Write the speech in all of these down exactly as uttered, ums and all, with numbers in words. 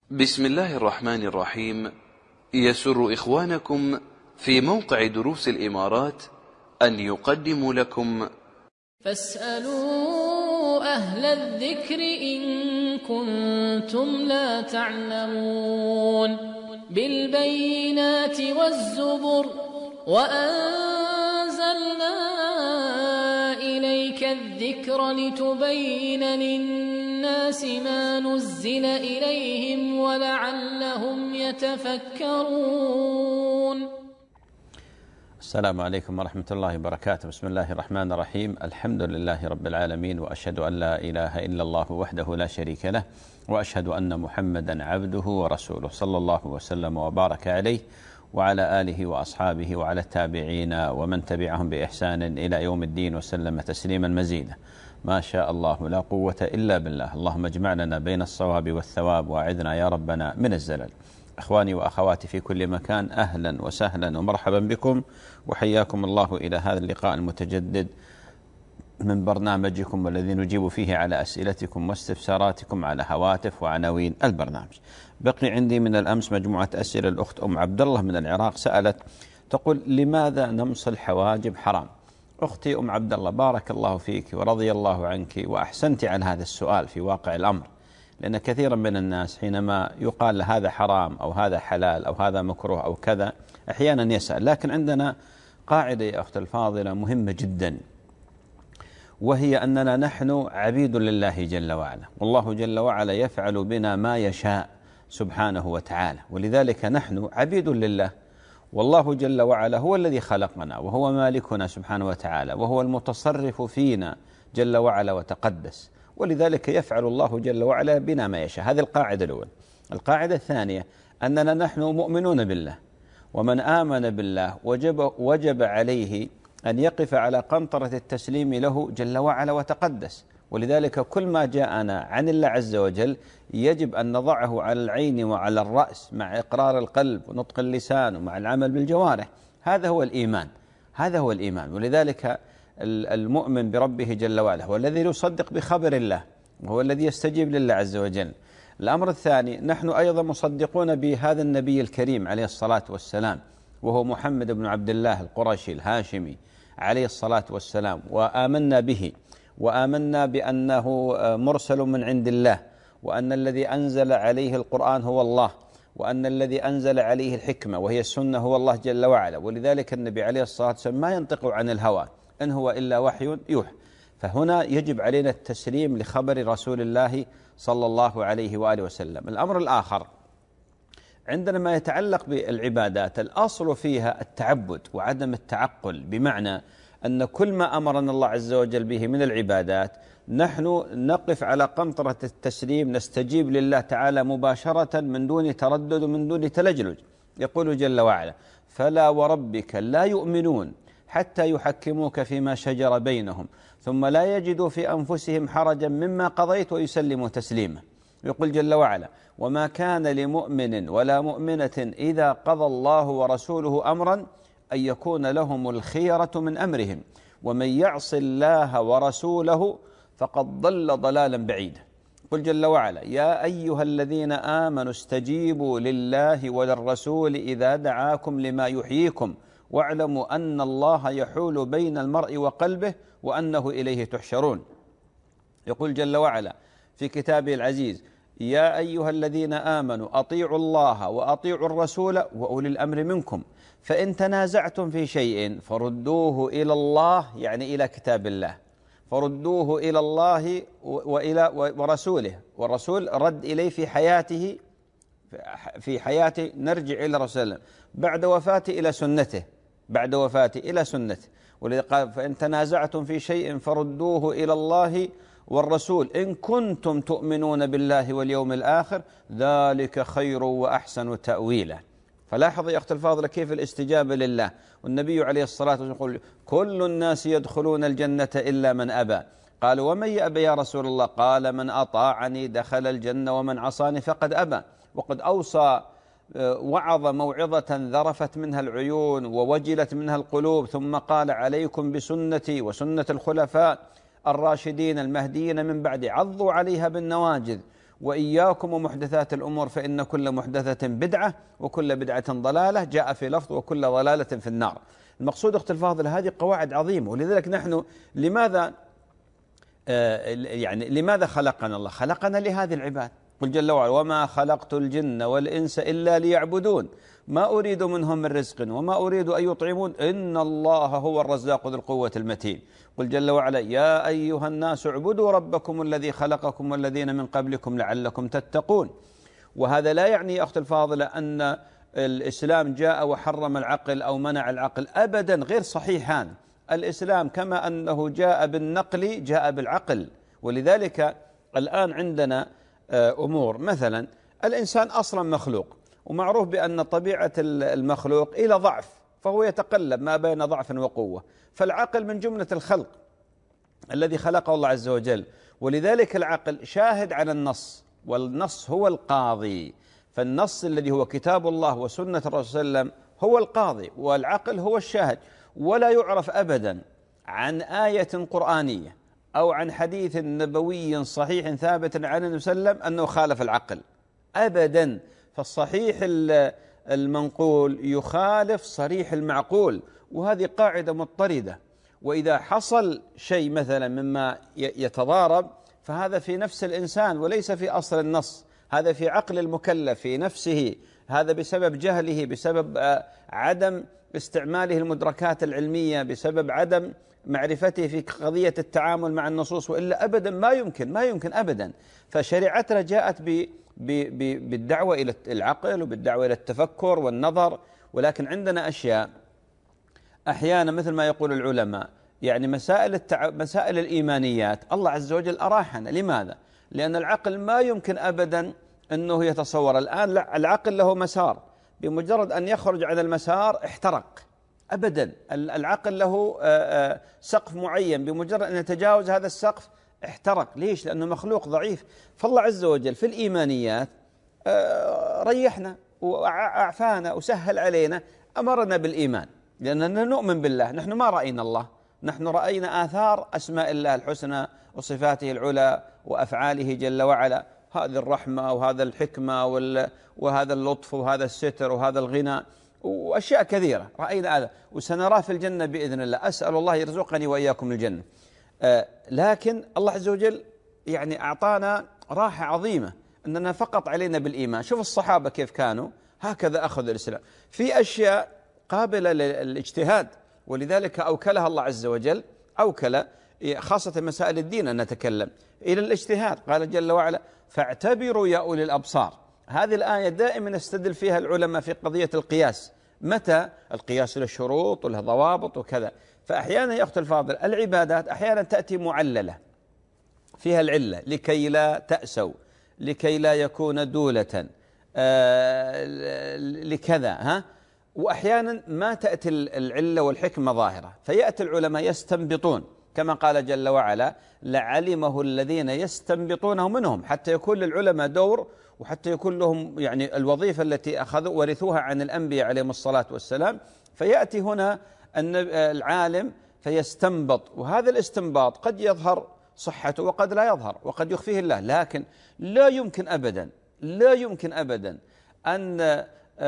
بسم الله الرحمن الرحيم. يسر إخوانكم في موقع دروس الإمارات أن يقدموا لكم فاسألوا أهل الذكر إن كنتم لا تعلمون بالبينات والزبر وأنزلنا إليك الذكر لتبين للناس ما نزل إليهم ولعلهم يتفكرون. السلام عليكم ورحمة الله وبركاته. بسم الله الرحمن الرحيم. الحمد لله رب العالمين، وأشهد أن لا إله إلا الله وحده لا شريك له، وأشهد أن محمدا عبده ورسوله، صلى الله وسلم وبارك عليه وعلى آله وأصحابه وعلى التابعين ومن تبعهم بإحسان إلى يوم الدين وسلم تسليما مزيدا. ما شاء الله لا قوة إلا بالله. اللهم اجمع لنا بين الصواب والثواب وأعذنا يا ربنا من الزلل. أخواني وأخواتي في كل مكان، أهلا وسهلا ومرحبا بكم، وحياكم الله إلى هذا اللقاء المتجدد من برنامجكم والذي نجيب فيه على أسئلتكم واستفساراتكم على هواتف وعناوين البرنامج. بقي عندي من الأمس مجموعة أسئلة. الأخت أم عبد الله من العراق سألت تقول: لماذا نمص الحواجب حرام؟ أختي أم عبد الله، بارك الله فيك ورضي الله عنك، وأحسنت عن هذا السؤال في واقع الأمر، لأن كثيرا من الناس حينما يقال هذا حرام أو هذا حلال أو هذا مكروه أو كذا أحيانا يسأل. لكن عندنا قاعدة يا أخت الفاضلة مهمة جدا، وهي أننا نحن عبيد لله جل وعلا، والله جل وعلا يفعل بنا ما يشاء سبحانه وتعالى، ولذلك نحن عبيد لله، والله جل وعلا هو الذي خلقنا وهو مالكنا سبحانه وتعالى، وهو المتصرف فينا جل وعلا وتقدس، ولذلك يفعل الله جل وعلا بنا ما يشاء. هذه القاعدة الأولى. القاعدة الثانية أننا نحن مؤمنون بالله، ومن آمن بالله وجب, وجب عليه أن يقف على قنطرة التسليم له جل وعلا وتقدس، ولذلك كل ما جاءنا عن الله عز وجل يجب أن نضعه على العين وعلى الرأس مع إقرار القلب ونطق اللسان ومع العمل بالجوارح. هذا هو الإيمان، هذا هو الإيمان. ولذلك المؤمن بربه جل وعلا هو الذي يصدق بخبر الله، وهو الذي يستجيب لله عز وجل. الأمر الثاني، نحن أيضا مصدقون بهذا النبي الكريم عليه الصلاة والسلام، وهو محمد بن عبد الله القرشي الهاشمي عليه الصلاة والسلام، وآمنا به، وآمنا بأنه مرسل من عند الله، وأن الذي أنزل عليه القرآن هو الله، وأن الذي أنزل عليه الحكمة وهي السنة هو الله جل وعلا. ولذلك النبي عليه الصلاة والسلام ما ينطق عن الهوى، إن هو إلا وحي يوحى. فهنا يجب علينا التسليم لخبر رسول الله صلى الله عليه وآله وسلم. الأمر الآخر، عندنا ما يتعلق بالعبادات، الأصل فيها التعبد وعدم التعقل، بمعنى أن كل ما أمرنا الله عز وجل به من العبادات نحن نقف على قنطرة التسليم، نستجيب لله تعالى مباشرة من دون تردد ومن دون تلجلج. يقول جل وعلا: فلا وربك لا يؤمنون حتى يحكموك فيما شجر بينهم ثم لا يجدوا في أنفسهم حرجا مما قضيت ويسلموا تسليما. يقول جل وعلا: وما كان لمؤمن ولا مؤمنة إذا قضى الله ورسوله أمرا أن يكون لهم الخيرة من أمرهم ومن يعص الله ورسوله فقد ضل ضلالا بعيدا. قل جل وعلا: يا أيها الذين آمنوا استجيبوا لله وللرسول إذا دعاكم لما يحييكم واعلموا أن الله يحول بين المرء وقلبه وأنه إليه تحشرون. يقول جل وعلا في كتابه العزيز: يا أيها الذين آمنوا أطيعوا الله وأطيعوا الرسول وأولي الأمر منكم فإن تنازعتم في شيء فردوه إلى الله، يعني إلى كتاب الله، فردوه إلى الله وإلى ورسوله، والرسول رد إليه في حياته، في حياته نرجع إلى رسول بعد وفاته إلى سنته، بعد وفاته إلى سنته. ولذا قال: فإن تنازعتم في شيء فردوه إلى الله والرسول إن كنتم تؤمنون بالله واليوم الآخر ذلك خير وأحسن تأويلا. فلاحظ يا أخت الفاضلة كيف الاستجابة لله، والنبي عليه الصلاة والسلام يقول: كل الناس يدخلون الجنة إلا من أبى. قالوا: ومن يأبى يا رسول الله؟ قال: من أطاعني دخل الجنة ومن عصاني فقد أبى. وقد أوصى وعظ موعظة ذرفت منها العيون ووجلت منها القلوب، ثم قال: عليكم بسنتي وسنة الخلفاء الراشدين المهديين من بعد، عضوا عليها بالنواجذ وإياكم ومحدثات الأمور فإن كل محدثة بدعة وكل بدعة ضلالة، جاء في لفظ وكل ضلالة في النار. المقصود أخت الفاضل هذه قواعد عظيمة، ولذلك نحن لماذا يعني لماذا خلقنا الله؟ خلقنا لهذه العباد. قل جل وعلا وما خلقت الجن والإنس إلا ليعبدون ما أريد منهم من رزق وما أريد أن يطعمون إن الله هو الرزاق ذو القوة المتين. قل جل وعلا يا أيها الناس اعبدوا ربكم الذي خلقكم والذين من قبلكم لعلكم تتقون. وهذا لا يعني يا أخت الفاضلة أن الإسلام جاء وحرم العقل أو منع العقل، أبدا، غير صحيحان. الإسلام كما أنه جاء بالنقل جاء بالعقل. ولذلك الآن عندنا أمور، مثلا الإنسان أصلا مخلوق، ومعروف بأن طبيعة المخلوق إلى ضعف، فهو يتقلب ما بين ضعف وقوة، فالعقل من جملة الخلق الذي خلقه الله عز وجل، ولذلك العقل شاهد على النص، والنص هو القاضي. فالنص الذي هو كتاب الله وسنة الرسول صلى الله عليه وسلم هو القاضي، والعقل هو الشاهد. ولا يعرف أبدا عن آية قرآنية أو عن حديث نبوي صحيح ثابت عن النبي صلى الله عليه وسلم أنه خالف العقل أبدا. فالصحيح المنقول يخالف صريح المعقول، وهذه قاعدة مضطردة. وإذا حصل شيء مثلا مما يتضارب فهذا في نفس الإنسان وليس في أصل النص، هذا في عقل المكلف في نفسه، هذا بسبب جهله، بسبب عدم استعماله المدركات العلمية، بسبب عدم معرفته في قضية التعامل مع النصوص، وإلا أبدا ما يمكن ما يمكن أبدا. فشريعتنا جاءت ب بالدعوة إلى العقل وبالدعوة إلى التفكر والنظر. ولكن عندنا أشياء أحيانا مثل ما يقول العلماء، يعني مسائل التع... مسائل الإيمانيات الله عز وجل أراحنا. لماذا؟ لأن العقل ما يمكن أبدا أنه يتصور. الآن العقل له مسار، بمجرد أن يخرج عن المسار احترق أبدا. العقل له سقف معين، بمجرد أن يتجاوز هذا السقف احترق. ليش؟ لأنه مخلوق ضعيف. فالله عز وجل في الإيمانيات ريحنا وأعفانا وسهل علينا، أمرنا بالإيمان لأننا نؤمن بالله. نحن ما رأينا الله، نحن رأينا آثار أسماء الله الحسنى وصفاته العلى وأفعاله جل وعلا، هذه الرحمة وهذا الحكمة وهذا اللطف وهذا الستر وهذا الغنى وأشياء كثيرة رأينا هذا، وسنراه في الجنة بإذن الله. أسأل الله يرزقني وإياكم الجنة. آه لكن الله عز وجل يعني أعطانا راحة عظيمة أننا فقط علينا بالإيمان. شوف الصحابة كيف كانوا، هكذا أخذ الإسلام في أشياء قابلة للاجتهاد، ولذلك أوكلها الله عز وجل، أوكل خاصة مسائل الدين أن نتكلم إلى الاجتهاد. قال جل وعلا فاعتبروا يا أولي الأبصار. هذه الآية دائما يستدل فيها العلماء في قضية القياس. متى القياس له شروط وله ضوابط وكذا. فأحيانا يا أخت الفاضل العبادات أحيانا تأتي معللة فيها العلة لكي لا تأسوا، لكي لا يكون دولة، آه لكذا ها. وأحيانا ما تأتي العلة والحكمة ظاهرة، فيأتي العلماء يستنبطون كما قال جل وعلا لعلمه الذين يستنبطونه منهم، حتى يكون للعلماء دور وحتى يكون لهم يعني الوظيفة التي أخذوا ورثوها عن الأنبياء عليهم الصلاة والسلام. فيأتي هنا العالم فيستنبط، وهذا الاستنباط قد يظهر صحته وقد لا يظهر وقد يخفيه الله. لكن لا يمكن أبدا لا يمكن أبدا أن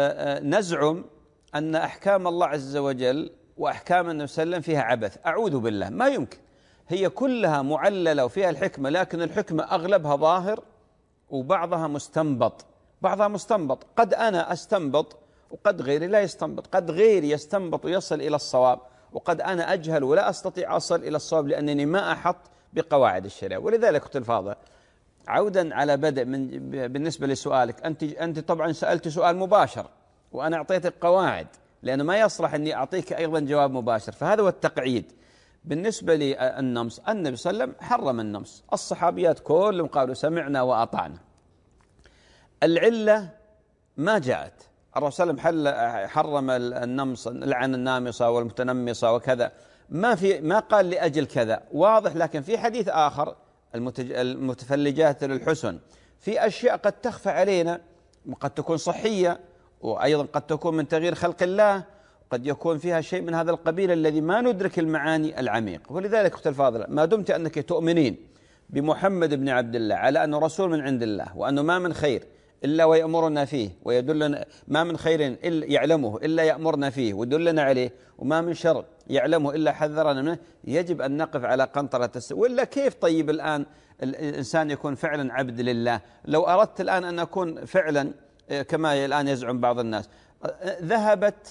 نزعم أن أحكام الله عز وجل وأحكام النبي صلى الله عليه وسلم فيها عبث. أعوذ بالله، ما يمكن. هي كلها معللة وفيها الحكمة، لكن الحكمة أغلبها ظاهر وبعضها مستنبط. بعضها مستنبط، قد أنا أستنبط وقد غيري لا يستنبط، قد غيري يستنبط ويصل إلى الصواب، وقد أنا أجهل ولا أستطيع أصل إلى الصواب لأنني ما أحط بقواعد الشريعة. ولذلك أختي الفاضلة، عودا على بدء من بالنسبة لسؤالك، أنت أنت طبعا سألت سؤال مباشر وأنا أعطيتك قواعد، لأنه ما يصلح أني أعطيك أيضا جواب مباشر. فهذا هو التقعيد. بالنسبة للنمص، النبي صلى الله عليه وسلم حرم النمص، الصحابيات كلهم قالوا سمعنا وأطعنا. العلة ما جاءت. الرسول صلى الله عليه وسلم حرم النمص، لعن النامصة والمتنمصة وكذا، ما في ما قال لأجل كذا واضح. لكن في حديث آخر المتفلجات للحسن، في أشياء قد تخفى علينا وقد تكون صحية، وأيضا قد تكون من تغيير خلق الله، قد يكون فيها شيء من هذا القبيل الذي ما ندرك المعاني العميق. ولذلك أختي الفاضلة، ما دمت أنك تؤمنين بمحمد بن عبد الله على أنه رسول من عند الله، وأنه ما من خير إلا ويأمرنا فيه ويدلنا، ما من خير إلا يعلمه إلا يأمرنا فيه ويدلنا عليه، وما من شر يعلمه إلا حذرنا منه، يجب أن نقف على قنطرة الس... وإلا كيف طيب الآن الإنسان يكون فعلا عبد لله؟ لو أردت الآن أن أكون فعلا كما الآن يزعم بعض الناس، ذهبت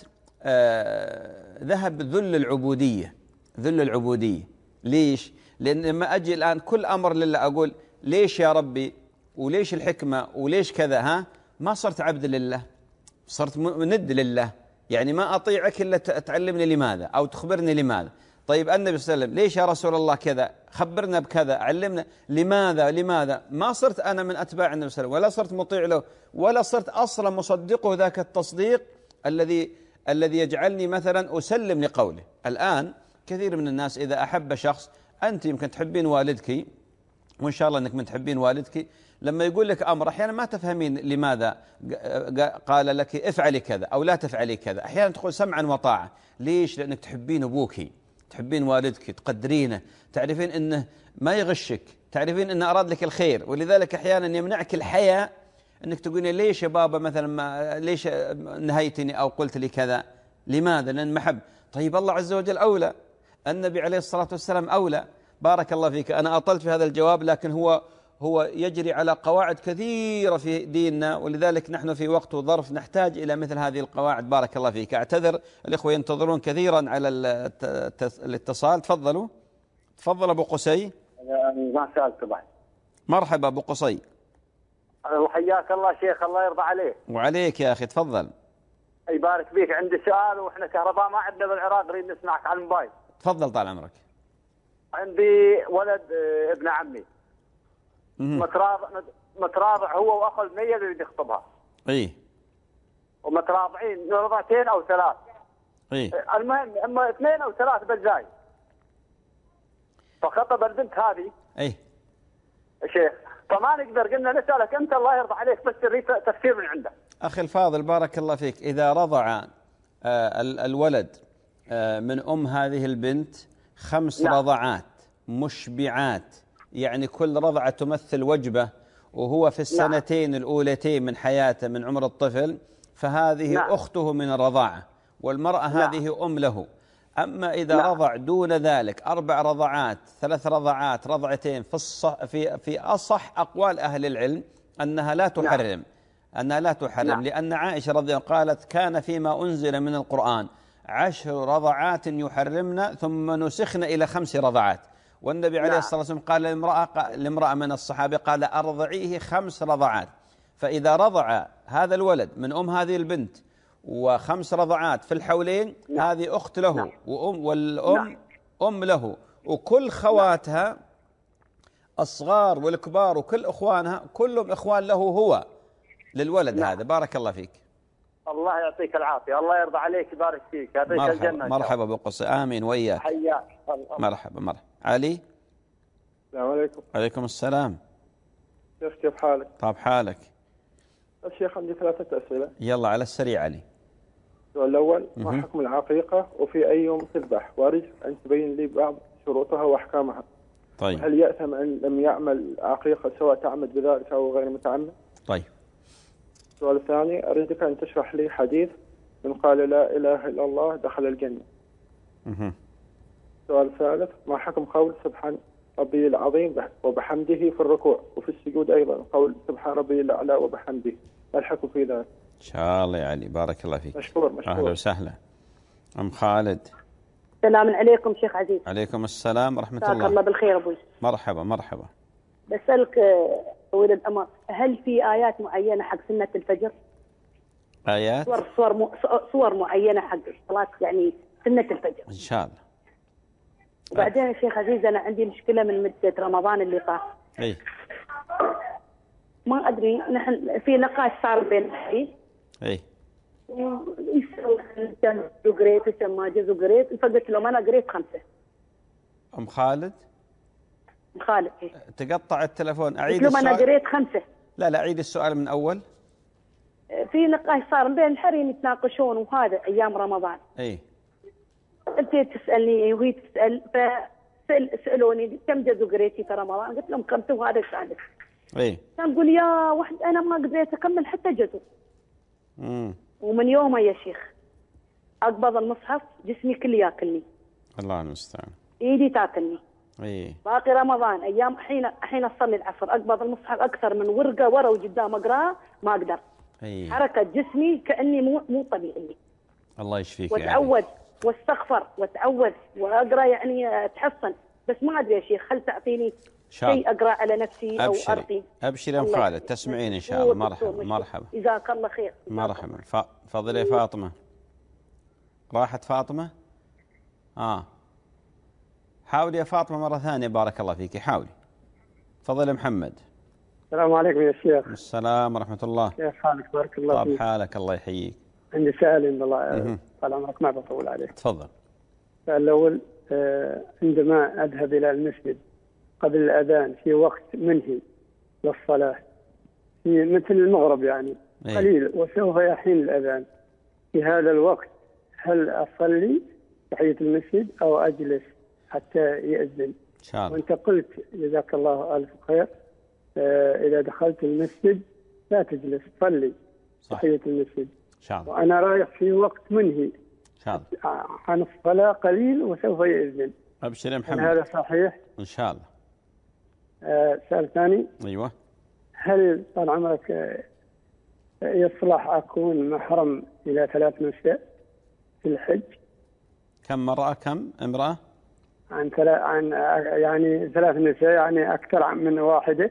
آه ذهب ذل العبودية، ذل العبودية. ليش؟ لأن لما أجي الآن كل أمر لله أقول ليش يا ربي وليش الحكمة وليش كذا، ها ما صرت عبد لله، صرت ند لله. يعني ما أطيعك إلا تعلمني لماذا أو تخبرني لماذا. طيب النبي صلى الله عليه وسلم ليش يا رسول الله كذا، خبرنا بكذا، علمنا لماذا لماذا. ما صرت أنا من أتباع النبي صلى الله عليه وسلم، ولا صرت مطيع له، ولا صرت أصلا مصدقه ذاك التصديق الذي الذي يجعلني مثلا أسلم لقوله. الآن كثير من الناس إذا أحب شخص، أنت يمكن تحبين والدك وإن شاء الله أنك من تحبين والدك، لما يقول لك أمر أحيانا ما تفهمين لماذا قال لك افعلي كذا أو لا تفعلي كذا، أحيانا تقول سمعا وطاعة. ليش؟ لأنك تحبين أبوك، تحبين والدك، تقدرينه، تعرفين أنه ما يغشك، تعرفين أنه أراد لك الخير. ولذلك أحيانا يمنعك الحياة أنك تقولين ليش يا بابا مثلا ما ليش نهيتني أو قلت لي كذا. لماذا؟ لأن محب. طيب الله عز وجل أولى، النبي عليه الصلاة والسلام أولى. بارك الله فيك. أنا أطلت في هذا الجواب، لكن هو هو يجري على قواعد كثيرة في ديننا، ولذلك نحن في وقت وظرف نحتاج إلى مثل هذه القواعد. بارك الله فيك. أعتذر، الإخوة ينتظرون كثيرا على الاتصال. تفضلوا تفضل أبو قصي. ما سألت بعد. مرحبا أبو قصي. وحياك الله شيخ، الله يرضى عليك. وعليك يا أخي، تفضل. يبارك فيك. عندي سؤال، وإحنا كهرباء ما عندنا بالعراق، نريد نسمعك على الموبايل. تفضل طال عمرك. عندي ولد ابن عمي متراضع متراضع هو واخو المية اللي يريد يخطبها. اي. ومتراضعين رضعتين او ثلاث. اي. المهم هم اثنين او ثلاث بالزاي. فخطب البنت هذه. اي. شيخ، فما نقدر، قلنا نسألك انت الله يرضى عليك بس تريد تفسير من عندك. اخي الفاضل بارك الله فيك، اذا رضع آه الولد آه من ام هذه البنت خمس نعم. رضعات مشبعات، يعني كل رضعة تمثل وجبة، وهو في السنتين نعم. الأولتين من حياته من عمر الطفل، فهذه نعم. أخته من الرضاعة، والمرأة نعم. هذه أم له. أما إذا نعم. رضع دون ذلك أربع رضعات، ثلاث رضعات، رضعتين، في الصح في في أصح أقوال أهل العلم أنها لا تحرم نعم. أنها لا تحرم نعم. لأن عائشة رضي الله عنها قالت كان فيما أنزل من القرآن عشر رضعات يحرمن ثم نسخن إلى خمس رضعات. والنبي عليه الصلاة والسلام قال لامرأة لامرأة من الصحابة قال أرضعيه خمس رضعات. فإذا رضع هذا الولد من أم هذه البنت وخمس رضعات في الحولين نعم. هذه أخت له نعم. وأم والأم نعم. أم له، وكل خواتها نعم. الصغار والكبار وكل أخوانها كلهم إخوان له هو للولد نعم. هذا. بارك الله فيك. الله يعطيك العافية، الله يرضى عليك، يبارك فيك، يعطيك الجنة. مرحبا أبو قصي. آمين وإياك. حياك. مرحبا مرحبا. علي. السلام عليكم. عليكم السلام. شيخ كيف حالك؟ طاب حالك. الشيخ عندي ثلاثة أسئلة. يلا على السريع علي. السؤال الأول، ما حكم العقيقة وفي أي يوم تذبح؟ وأريد أن تبين لي بعض شروطها وأحكامها. طيب. هل يأثم أن لم يعمل عقيقة سواء تعمد بذلك أو غير متعمد؟ طيب. السؤال الثاني، أريدك أن تشرح لي حديث من قال لا إله إلا الله دخل الجنة. اها. السؤال الثالث، ما حكم قول سبحان ربي العظيم وبحمده في الركوع وفي السجود أيضا قول سبحان ربي الأعلى وبحمده، ما الحكم في ذلك؟ إن شاء الله يا علي، بارك الله فيك. مشكور مشكور. أهلا وسهلا. أم خالد. السلام عليكم شيخ عزيز. عليكم السلام ورحمة الله. جزاك الله بالخير أبوي. مرحبا مرحبا. بسألك طويل الأمر، هل في آيات معينة حق سنة الفجر؟ آيات؟ صور صور م... صور معينة حق صلاة يعني سنة الفجر. إن شاء الله. وبعدين يا شيخ عزيز أنا عندي مشكلة من مدة رمضان اللي طاف. إيه. ما أدري، نحن في نقاش صار بين الحديث. إيه. يسأل كان قريت وكان ما جزء قريت، فقلت لهم أنا قريت خمسة. أم خالد؟ أم خالد. إيه. تقطع التلفون، أعيد السؤال. السؤال. أنا قريت خمسة. لا لا أعيد السؤال من أول. في نقاش صار بين الحريم يتناقشون وهذا أيام رمضان. إيه. أنت تسألني وهي تسأل، ف سأل سالوني كم جزء قريتي في رمضان؟ قلت لهم خمسه وهذا الثالث. اي كان يقول يا واحد انا ما قدرت اكمل حتى جزء. امم ومن يومه يا شيخ اقبض المصحف جسمي كله ياكلني. الله المستعان. ايدي تاكلني. اي باقي رمضان ايام حين حين اصلي العصر اقبض المصحف اكثر من ورقه ورا وقدام اقراها ما اقدر. اي حركه جسمي كاني مو مو طبيعيه. الله يشفيك. واتعود واستغفر واتعود واقرا يعني اتحصن، بس ما ادري يا شيخ هل تعطيني شيء اقرا على نفسي او أبشري. ارقي؟ ابشري يا ام خالد، تسمعين ان شاء الله. مرحبا مرحبا. جزاك الله خير. مرحبا. تفضلي فاطمه. راحت فاطمه؟ اه حاولي يا فاطمه مره ثانيه بارك الله فيك، حاولي. تفضل يا محمد. السلام عليكم يا شيخ. السلام ورحمه الله. كيف حالك؟ بارك الله طاب فيك. حالك الله يحييك. عندي سؤال ان الله طال عمرك ما بطول عليك. تفضل. السؤال الاول آه عندما اذهب الى المسجد قبل الاذان في وقت منهي للصلاه في مثل المغرب يعني إيه؟ قليل وسوف يحين الاذان، في هذا الوقت هل اصلي تحيه المسجد او اجلس حتى يأذن؟ ان شاء الله. وانت قلت جزاك الله الف خير آه اذا دخلت المسجد لا تجلس صلي تحيه المسجد. ان شاء الله. وانا رايح في وقت منهي ان شاء الله عن الصلاه قليل وسوف يأذن. ابشر يا محمد. هذا صحيح؟ ان شاء الله. آه سؤال ثاني. ايوه. هل طال عمرك آه يصلح اكون محرم الى ثلاث نساء في الحج؟ كم مرأة كم امرأة؟ عن ثلاث عن يعني ثلاث نساء يعني اكثر من واحده.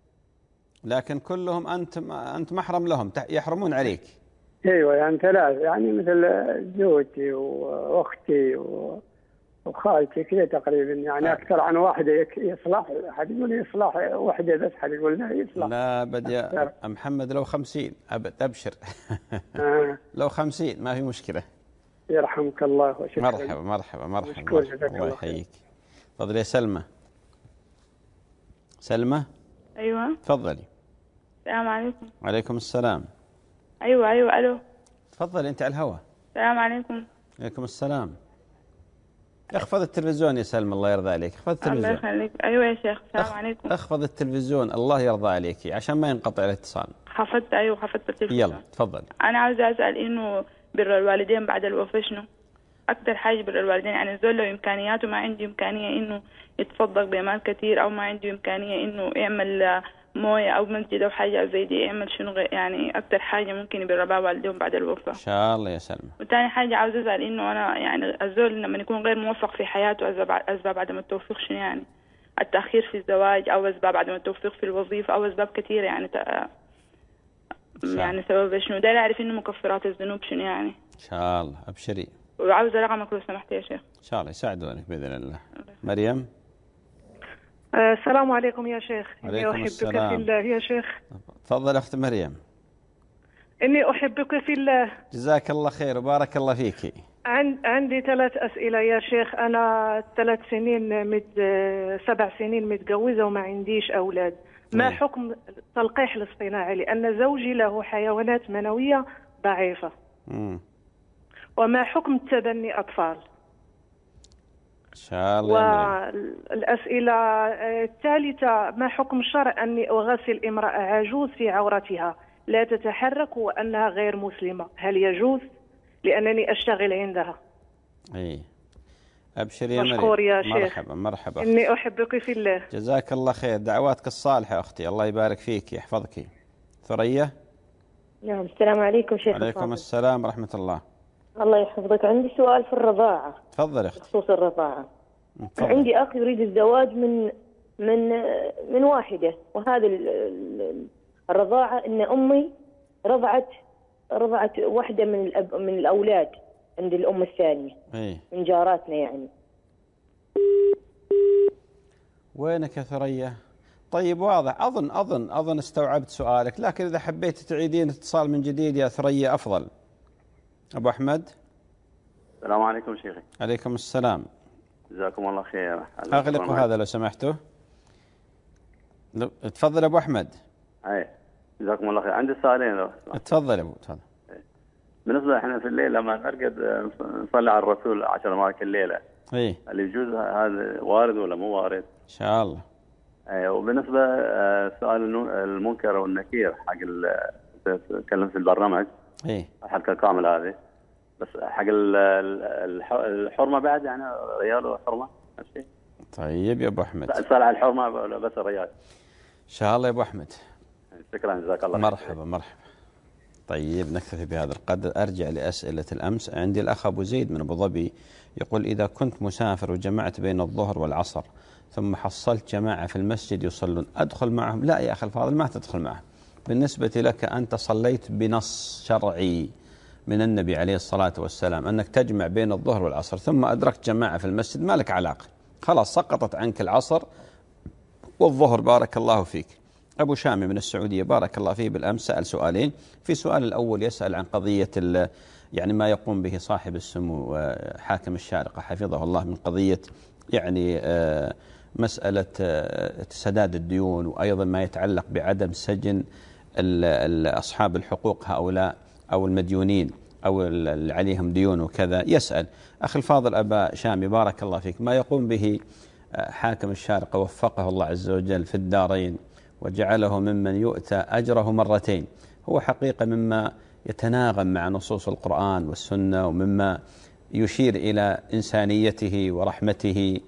لكن كلهم انت انت محرم لهم، يحرمون عليك. ايوه يعني ثلاث، يعني مثل زوجتي واختي وخالتي كذا تقريبا، يعني اكثر عن واحده يصلح. حد يقول يصلح واحده بس، حد يقول لا يصلح. لا ابد يا محمد، لو خمسين ابد ابشر. آه. لو خمسين ما في مشكله. يرحمك الله وشكرا. مرحبا مرحبا مرحبا. الله يحييك. تفضلي يا سلمى. سلمى. ايوه تفضلي. السلام عليكم. وعليكم السلام. ايوه ايوه الو. تفضلي انت على الهواء. السلام عليكم. وعليكم السلام. اخفض التلفزيون يا سلمى الله يرضى عليك، اخفض التلفزيون. الله يخليك. ايوه يا شيخ السلام أخ... عليكم. اخفض التلفزيون الله يرضى عليكي عشان ما ينقطع الاتصال. خفضت ايوه خفضت التلفزيون. يلا تفضل. انا عاوزه اسال انه بر الوالدين بعد الوفاه شنو؟ اكثر حاجه بر الوالدين، يعني الزول له امكانيات وما عنده امكانيه انه يتصدق بمال كثير، او ما عنده امكانيه انه يعمل مويه او مسجد او حاجه زي دي، يعمل شنو يعني اكثر حاجه ممكن يبر بها والديهم بعد الوفاه. ان شاء الله يا سلمى. وثاني حاجه عاوزه اسال انه انا يعني الزول لما يكون غير موفق في حياته اسباب اسباب عدم التوفيق شنو يعني؟ التاخير في الزواج او اسباب عدم التوفيق في الوظيفه او اسباب كثيره يعني ت... يعني سبب شنو؟ ده اعرف انه مكفرات الذنوب شنو يعني. ان شاء الله ابشري. وعاوزه رقمك لو سمحت يا شيخ. ان شاء الله يساعدونك باذن الله. مريم. آه السلام عليكم يا شيخ. إني أحبك السلام. في الله يا شيخ. تفضل أخت مريم. إني أحبك في الله. جزاك الله خير وبارك الله فيك. عند عندي ثلاث أسئلة يا شيخ. أنا ثلاث سنين مت سبع سنين متجوزة وما عنديش أولاد. ما مم. حكم التلقيح الاصطناعي؟ لأن زوجي له حيوانات منوية ضعيفة. مم. وما حكم تبني أطفال؟ إن شاء الله. والأسئلة الثالثة، ما حكم الشرع أني أغسل امرأة عجوز في عورتها لا تتحرك وأنها غير مسلمة؟ هل يجوز؟ لأنني أشتغل عندها. أي أبشر يا مريم. مشكور يا شيخ. مرحبا مرحبا. إني أحبك في الله. جزاك الله خير، دعواتك الصالحة أختي، الله يبارك فيك يحفظك. ثريا. نعم السلام عليكم شيخ. عليكم السلام ورحمة الله. الله يحفظك. عندي سؤال في الرضاعة. تفضل أختي. بخصوص الرضاعة. تفضل. عندي أخ يريد الزواج من من من واحدة، وهذا الرضاعة إن أمي رضعت رضعت واحدة من الأب من الأولاد عند الأم الثانية. أي. من جاراتنا يعني. وينك يا ثريا؟ طيب واضح، أظن أظن أظن استوعبت سؤالك، لكن إذا حبيت تعيدين اتصال من جديد يا ثريا أفضل. أبو أحمد. السلام عليكم شيخي. عليكم السلام. جزاكم الله خير. أغلقوا هذا لو سمحتوا. تفضل أبو أحمد. أي جزاكم الله خير. عندي سؤالين لو. تفضل أبو تفضل. بالنسبة احنا في الليل لما نرقد نصلي على الرسول عشر مرات كل ليلة. ايه. هل يجوز هذا وارد ولا مو وارد؟ ان شاء الله. ايه. وبالنسبة سؤال المنكر والنكير حق تكلمت في البرنامج. ايه. الحلقة كاملة هذه. بس حق الحرمة بعد يعني ريال وحرمة نفس الشيء. طيب يا ابو احمد. السؤال على الحرمة بس الريال. ان شاء الله يا ابو احمد. شكرا جزاك الله. مرحبا مرحبا. طيب نكتفي بهذا القدر. أرجع لأسئلة الأمس. عندي الأخ أبو زيد من أبو ظبي يقول إذا كنت مسافر وجمعت بين الظهر والعصر ثم حصلت جماعة في المسجد يصلون أدخل معهم؟ لا يا أخي الفاضل ما تدخل معهم. بالنسبة لك أنت صليت بنص شرعي من النبي عليه الصلاة والسلام أنك تجمع بين الظهر والعصر ثم أدركت جماعة في المسجد ما لك علاقة، خلاص سقطت عنك العصر والظهر. بارك الله فيك. أبو شامي من السعودية بارك الله فيه بالأمس سأل سؤالين. في سؤال الأول يسأل عن قضية يعني ما يقوم به صاحب السمو حاكم الشارقة حفظه الله من قضية يعني مسألة سداد الديون، وأيضا ما يتعلق بعدم سجن أصحاب الحقوق هؤلاء أو المديونين أو اللي عليهم ديون وكذا. يسأل أخي الفاضل أبا شامي بارك الله فيك ما يقوم به حاكم الشارقة وفقه الله عز وجل في الدارين وجعله ممن يؤتى أجره مرتين هو حقيقة مما يتناغم مع نصوص القرآن والسنة ومما يشير إلى إنسانيته ورحمته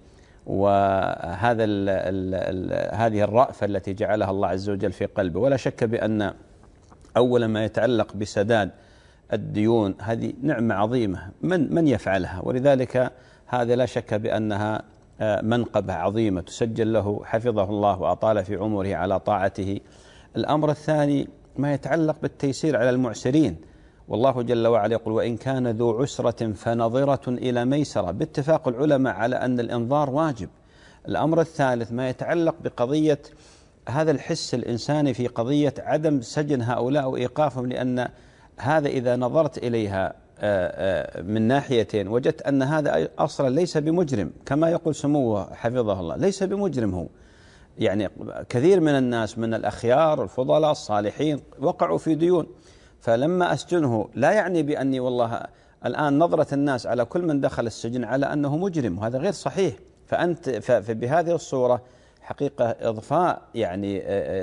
وهذا ال ال ال هذه الرأفة التي جعلها الله عز وجل في قلبه. ولا شك بأن أول ما يتعلق بسداد الديون هذه نعمة عظيمة من من يفعلها، ولذلك هذا لا شك بأنها منقبة عظيمة تسجل له حفظه الله وأطال في عمره على طاعته. الأمر الثاني ما يتعلق بالتيسير على المعسرين، والله جل وعلا يقول وإن كان ذو عسرة فنظرة إلى ميسرة، باتفاق العلماء على أن الإنظار واجب. الأمر الثالث ما يتعلق بقضية هذا الحس الإنساني في قضية عدم سجن هؤلاء وإيقافهم، لأن هذا إذا نظرت إليها من ناحيتين وجدت أن هذا أصلا ليس بمجرم كما يقول سموه حفظه الله، ليس بمجرم هو. يعني كثير من الناس من الأخيار الفضلاء الصالحين وقعوا في ديون، فلما أسجنه لا يعني بأني والله الآن نظرة الناس على كل من دخل السجن على أنه مجرم، وهذا غير صحيح. فأنت فبهذه الصورة حقيقة إضفاء يعني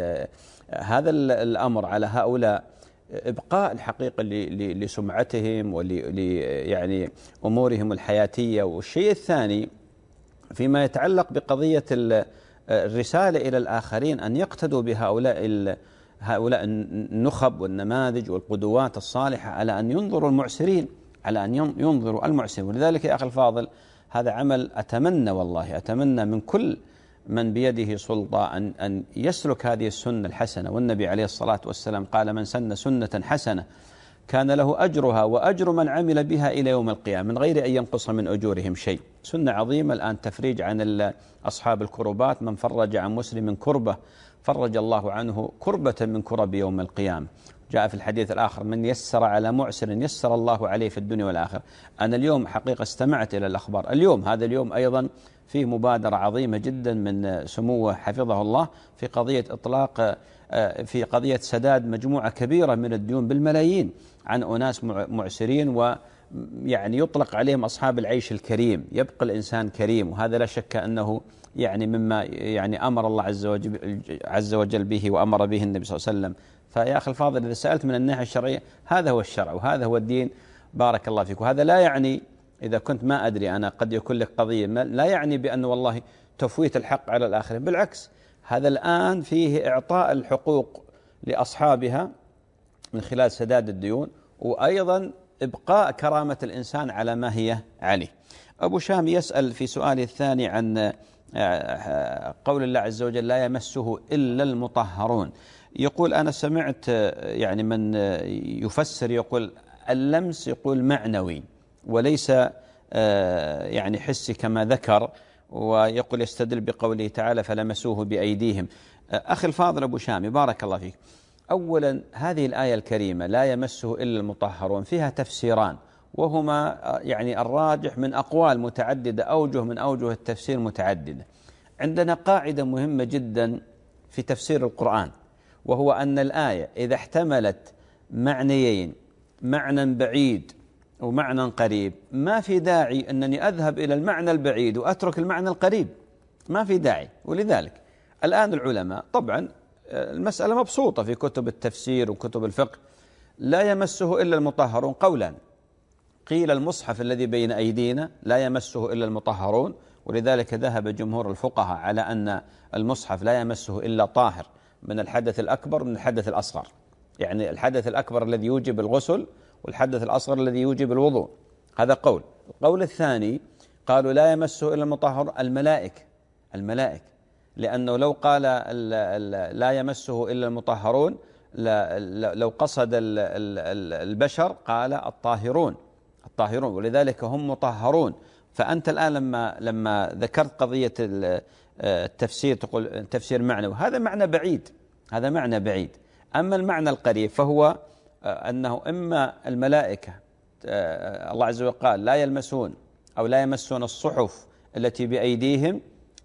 هذا الأمر على هؤلاء إبقاء الحقيقة لسمعتهم ول يعني أمورهم الحياتية. والشيء الثاني فيما يتعلق بقضية الرسالة إلى الآخرين أن يقتدوا بهؤلاء هؤلاء النخب والنماذج والقدوات الصالحة على أن ينظروا المعسرين على أن ينظروا المعسرين. ولذلك يا أخي الفاضل هذا عمل أتمنى والله أتمنى من كل من بيده سلطة أن أن يسلك هذه السنة الحسنة. والنبي عليه الصلاة والسلام قال من سن سنة حسنة كان له أجرها وأجر من عمل بها إلى يوم القيامة من غير أن ينقص من أجورهم شيء. سنة عظيمة. الآن تفريج عن أصحاب الكربات، من فرج عن مسلم كربة فرج الله عنه كربة من كرب يوم القيامة. جاء في الحديث الآخر من يسر على معسر يسر الله عليه في الدنيا والآخرة. أنا اليوم حقيقة استمعت إلى الأخبار اليوم هذا اليوم أيضا فيه مبادرة عظيمة جدا من سموه حفظه الله في قضية إطلاق في قضية سداد مجموعة كبيرة من الديون بالملايين عن أناس معسرين، ويعني يطلق عليهم أصحاب العيش الكريم. يبقى الإنسان كريم، وهذا لا شك أنه يعني مما يعني أمر الله عز وجل, عز وجل به وأمر به النبي صلى الله عليه وسلم. فيا أخي الفاضل إذا سألت من الناحية الشرعية هذا هو الشرع وهذا هو الدين بارك الله فيك. وهذا لا يعني إذا كنت ما أدري أنا قد يكون لك قضية لا يعني بأن والله تفويت الحق على الآخرين، بالعكس هذا الآن فيه إعطاء الحقوق لأصحابها من خلال سداد الديون، وأيضا إبقاء كرامة الإنسان على ما هي عليه. أبو شام يسأل في سؤاله الثاني عن قول الله عز وجل لا يمسه إلا المطهرون. يقول أنا سمعت يعني من يفسر يقول اللمس يقول معنوي وليس يعني حسي كما ذكر، ويقول يستدل بقوله تعالى فلمسوه بأيديهم. أخي الفاضل أبو شامي بارك الله فيك، أولا هذه الآية الكريمة لا يمسه إلا المطهرون فيها تفسيران، وهما يعني الراجح من أقوال متعددة، أوجه من أوجه التفسير متعددة. عندنا قاعدة مهمة جدا في تفسير القرآن، وهو أن الآية إذا احتملت معنيين معنى بعيد ومعنى قريب، ما في داعي أنني أذهب إلى المعنى البعيد وأترك المعنى القريب، ما في داعي. ولذلك الآن العلماء طبعا المسألة مبسوطة في كتب التفسير وكتب الفقه، لا يمسه إلا المطهرون قولا. قيل المصحف الذي بين أيدينا لا يمسه إلا المطهرون، ولذلك ذهب جمهور الفقهاء على أن المصحف لا يمسه إلا طاهر من الحدث الأكبر من الحدث الأصغر، يعني الحدث الأكبر الذي يوجب الغسل والحدث الأصغر الذي يوجب الوضوء، هذا قول. القول الثاني قالوا لا يمسه إلا المطهر الملائكة، الملائكة لأنه لو قال لا يمسه إلا المطهرون لو قصد البشر قال الطاهرون، الطاهرون، ولذلك هم مطهرون. فأنت الآن لما لما ذكرت قضية التفسير تقول تفسير معنوي، هذا معنى بعيد، هذا معنى بعيد. أما المعنى القريب فهو أنه إما الملائكة الله عز وجل قال لا يلمسون أو لا يمسون الصحف التي بأيديهم،